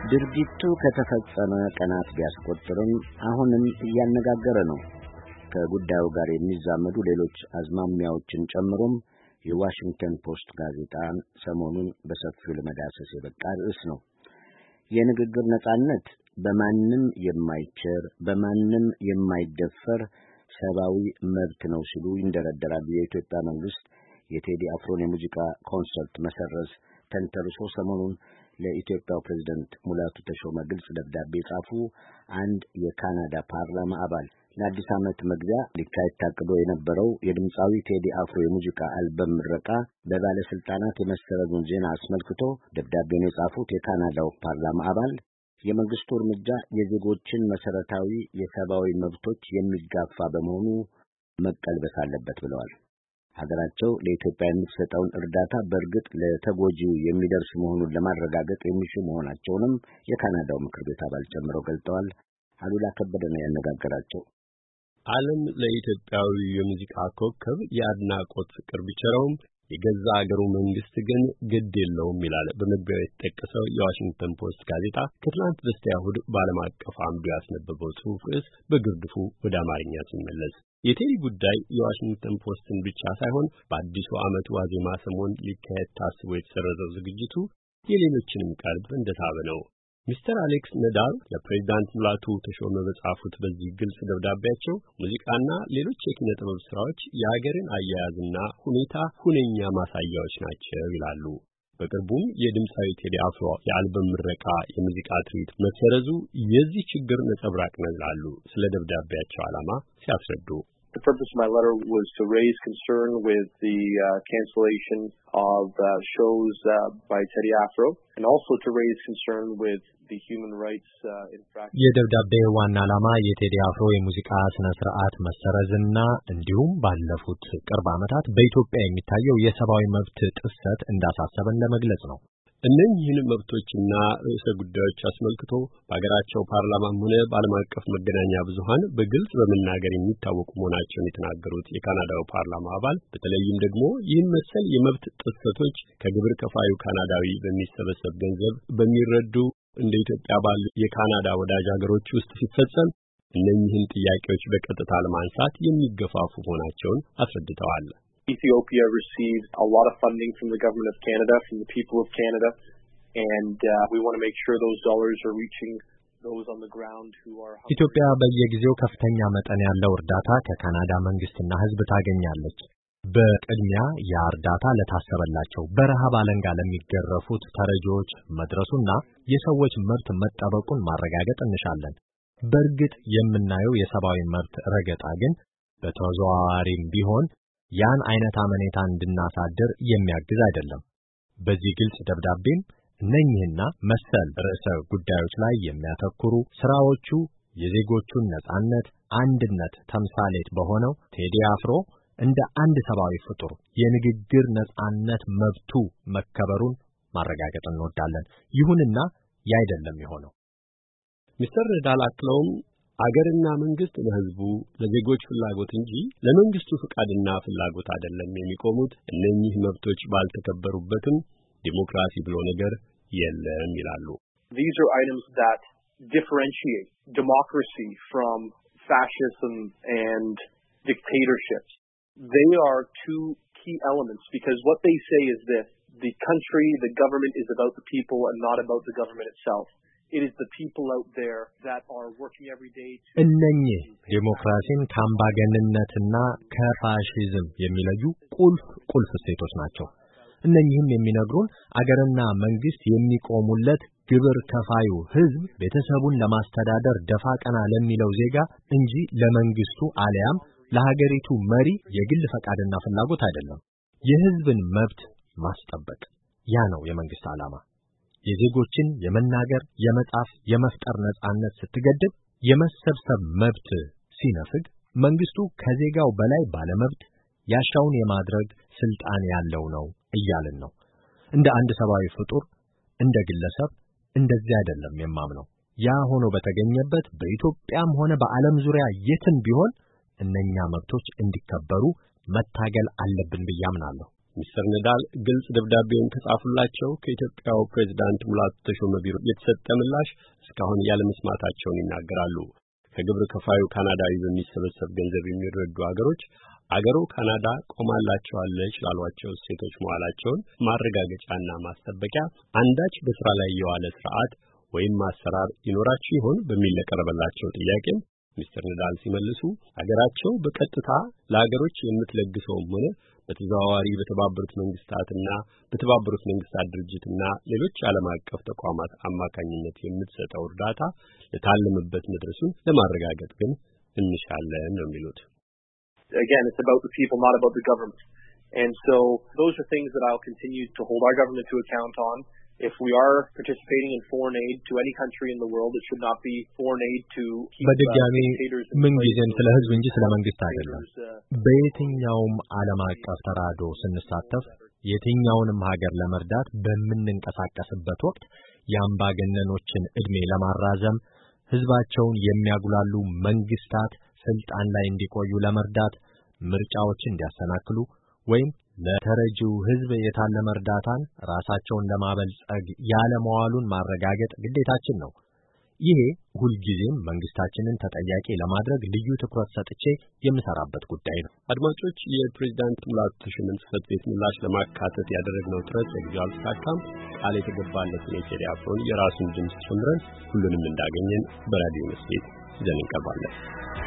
ድርጊቱ ከተፈጸመ ቀናት ቢያስቆጥርም አሁንም እያነጋገረ ነው። ከጉዳዩ ጋር የሚዛመዱ ሌሎች አዝማሚያዎችን ጨምሮም የዋሽንግተን ፖስት ጋዜጣን ሰሞኑን በሰፊው ለመዳሰስ የበቃ ርዕስ ነው። የንግግር ነጻነት በማንም የማይቸር በማንም የማይደፈር ሰብአዊ መብት ነው ሲሉ ይንደረደራሉ። የኢትዮጵያ መንግስት የቴዲ አፍሮን የሙዚቃ ኮንሰርት መሰረዝ ተንተርሶ ሰሞኑን ለኢትዮጵያው ፕሬዝዳንት ሙላቱ ተሾመ ግልጽ ደብዳቤ ጻፉ። አንድ የካናዳ ፓርላማ አባል ለአዲስ ዓመት መግቢያ ሊካሄድ ታቅዶ የነበረው የድምፃዊ ቴዲ አፍሮ የሙዚቃ አልበም ምረቃ በባለስልጣናት የመሰረዙን ዜና አስመልክቶ ደብዳቤውን የጻፉት የካናዳው ፓርላማ አባል የመንግስቱ እርምጃ የዜጎችን መሰረታዊ የሰብአዊ መብቶች የሚጋፋ በመሆኑ መቀልበስ አለበት ብለዋል። ሀገራቸው ለኢትዮጵያ የምትሰጠውን እርዳታ በእርግጥ ለተጎጂው የሚደርስ መሆኑን ለማረጋገጥ የሚሹ መሆናቸውንም የካናዳው ምክር ቤት አባል ጨምረው ገልጠዋል። አሉላ ከበደ ነው ያነጋገራቸው። ዓለም ለኢትዮጵያዊ የሙዚቃ ኮከብ የአድናቆት ፍቅር ቢቸረውም የገዛ አገሩ መንግስት ግን ግድ የለውም ይላል በመግቢያው የተጠቀሰው የዋሽንግተን ፖስት ጋዜጣ ከትላንት በስቲያ እሁድ በዓለም አቀፍ አምዱ ያስነበበው ጽሑፍ ርዕስ በግርድፉ ወደ አማርኛ ሲመለስ የቴዲ ጉዳይ የዋሽንግተን ፖስትን ብቻ ሳይሆን በአዲሱ ዓመት ዋዜማ ሰሞን ሊካሄድ ታስቦ የተሰረዘው ዝግጅቱ የሌሎችንም ቀልብ እንደሳበ ነው። ሚስተር አሌክስ ነዳል ለፕሬዝዳንት ሙላቱ ተሾመ በጻፉት በዚህ ግልጽ ደብዳቤያቸው ሙዚቃና ሌሎች የኪነ ጥበብ ስራዎች የሀገርን አያያዝና ሁኔታ ሁነኛ ማሳያዎች ናቸው ይላሉ። በቅርቡም የድምፃዊ ቴዲ አፍሮ የአልበም ምረቃ የሙዚቃ ትርኢት መሰረዙ የዚህ ችግር ነጸብራቅ ነው ይላሉ ስለ ደብዳቤያቸው ዓላማ ሲያስረዱ። The purpose of my letter was to raise concern with the cancellation of shows by Teddy Afro and also to raise concern with the human rights infractions. የደብዳቤ ዋና ዓላማ የቴዲ አፍሮ የሙዚቃ ስነ ስርዓት መሰረዝና እንዲሁም ባለፉት ቅርብ ዓመታት በኢትዮጵያ የሚታየው የሰብአዊ መብት ጥሰት እንዳሳሰበን ለመግለጽ ነው። እነኚህን መብቶችና ርዕሰ ጉዳዮች አስመልክቶ በአገራቸው ፓርላማም ሆነ በዓለም አቀፍ መገናኛ ብዙሃን በግልጽ በመናገር የሚታወቁ መሆናቸውን የተናገሩት የካናዳው ፓርላማ አባል በተለይም ደግሞ ይህን መሰል የመብት ጥሰቶች ከግብር ከፋዩ ካናዳዊ በሚሰበሰብ ገንዘብ በሚረዱ እንደ ኢትዮጵያ ባሉ የካናዳ ወዳጅ ሀገሮች ውስጥ ሲፈጸም እነኚህን ጥያቄዎች በቀጥታ ለማንሳት የሚገፋፉ መሆናቸውን አስረድተዋል። Ethiopia receives a lot of funding from the government of Canada, from the people of Canada, and we want to make sure those dollars are reaching those on the ground who are hungry. ኢትዮጵያ በየጊዜው ከፍተኛ መጠን ያለው እርዳታ ከካናዳ መንግስትና ሕዝብ ታገኛለች። በቅድሚያ ያ እርዳታ ለታሰበላቸው በረሃብ አለንጋ ለሚገረፉት ተረጂዎች መድረሱና የሰዎች መብት መጠበቁን ማረጋገጥ እንሻለን። በእርግጥ የምናየው የሰብአዊ መብት ረገጣ ግን በተዘዋዋሪም ቢሆን ያን አይነት አመኔታ እንድናሳድር የሚያግዝ አይደለም። በዚህ ግልጽ ደብዳቤም እነኚህና መሰል ርዕሰ ጉዳዮች ላይ የሚያተኩሩ ስራዎቹ የዜጎቹን ነጻነት፣ አንድነት ተምሳሌት በሆነው ቴዲ አፍሮ እንደ አንድ ሰብአዊ ፍጡር የንግግር ነጻነት መብቱ መከበሩን ማረጋገጥ እንወዳለን። ይሁንና ያይደለም የሆነው። ሚስተር ነዳል አክለውም አገርና መንግስት ለህዝቡ ለዜጎች ፍላጎት እንጂ ለመንግስቱ ፍቃድና ፍላጎት አይደለም የሚቆሙት። እነኚህ መብቶች ባልተከበሩበትም ዲሞክራሲ ብሎ ነገር የለም ይላሉ። These are items that differentiate democracy from fascism and dictatorships. They are two key elements because what they say is this: the country, the government is about the people and not about the government itself. It is the people out there that are working every day to እነኚህ ዲሞክራሲን ከአምባገነንነትና ከፋሺዝም የሚለዩ ቁልፍ እሴቶች ናቸው። እነኚህም የሚነግሩን አገርና መንግስት የሚቆሙለት ግብር ከፋዩ ህዝብ ቤተሰቡን ለማስተዳደር ደፋ ቀና ለሚለው ዜጋ እንጂ ለመንግስቱ አለያም ለሀገሪቱ መሪ የግል ፈቃድና ፍላጎት አይደለም። የህዝብን መብት ማስጠበቅ ያ ነው የመንግስት ዓላማ። የዜጎችን የመናገር፣ የመጻፍ፣ የመፍጠር ነጻነት ስትገድብ፣ የመሰብሰብ መብት ሲነፍግ መንግስቱ ከዜጋው በላይ ባለመብት ያሻውን የማድረግ ስልጣን ያለው ነው እያልን ነው። እንደ አንድ ሰብአዊ ፍጡር እንደ ግለሰብ እንደዚህ አይደለም የማምነው። ያ ሆኖ በተገኘበት በኢትዮጵያም ሆነ በዓለም ዙሪያ የትም ቢሆን እነኛ መብቶች እንዲከበሩ መታገል አለብን ብዬ አምናለሁ። ሚስተር ነዳል ግልጽ ደብዳቤውን ከጻፉላቸው ከኢትዮጵያው ፕሬዝዳንት ሙላቱ ተሾመ ቢሮ የተሰጠ ምላሽ እስካሁን ያለመስማታቸውን ይናገራሉ። ከግብር ከፋዩ ካናዳዊ በሚሰበሰብ ገንዘብ የሚረዱ አገሩ ካናዳ ቆማላቸዋለች ላሏቸው ሴቶች መዋላቸውን ማረጋገጫና ማስጠበቂያ አንዳች በስራ ላይ የዋለ ስርዓት ወይም አሰራር ይኖራችሁ ይሆን በሚል ለቀረበላቸው ጥያቄም ሚስተር ነዳል ሲመልሱ አገራቸው በቀጥታ ለአገሮች የምትለግሰውም ሆነ በተዘዋዋሪ በተባበሩት መንግስታትና በተባበሩት መንግስታት ድርጅትና ሌሎች ዓለም አቀፍ ተቋማት አማካኝነት የምትሰጠው እርዳታ ለታለመበት መድረሱን ለማረጋገጥ ግን እንሻለን ነው የሚሉት። Again, it's about the people, not about the government. And so those are things that I'll continue to hold our government to account on. If we are participating in foreign aid to any country in the world, it should not be foreign aid to በድጋሚ ምንጊዜም ስለ ህዝብ እንጂ ስለ መንግስት አይደለም። በየትኛውም ዓለም አቀፍ ተራድኦ ስንሳተፍ የትኛውንም ሀገር ለመርዳት በምንንቀሳቀስበት ወቅት የአምባገነኖችን ዕድሜ ለማራዘም ህዝባቸውን የሚያጉላሉ መንግስታት ስልጣን ላይ እንዲቆዩ ለመርዳት ምርጫዎችን እንዲያሰናክሉ ወይም ለተረጂው ህዝብ የታለመ እርዳታን ራሳቸውን ለማበልጸግ ያለመዋሉን ማረጋገጥ ግዴታችን ነው። ይሄ ሁልጊዜም መንግስታችንን ተጠያቂ ለማድረግ ልዩ ትኩረት ሰጥቼ የምሰራበት ጉዳይ ነው። አድማጮች፣ የፕሬዝዳንት ሙላቱ ተሾመን ጽሕፈት ቤት ምላሽ ለማካተት ያደረግነው ጥረት ለጊዜው አልተሳካም። ቃል የተገባለትን የቴዲ አፍሮን የራሱን ድምፅ ጨምረን ሁሉንም እንዳገኘን በራዲዮ መስቤት ይዘን እንቀርባለን።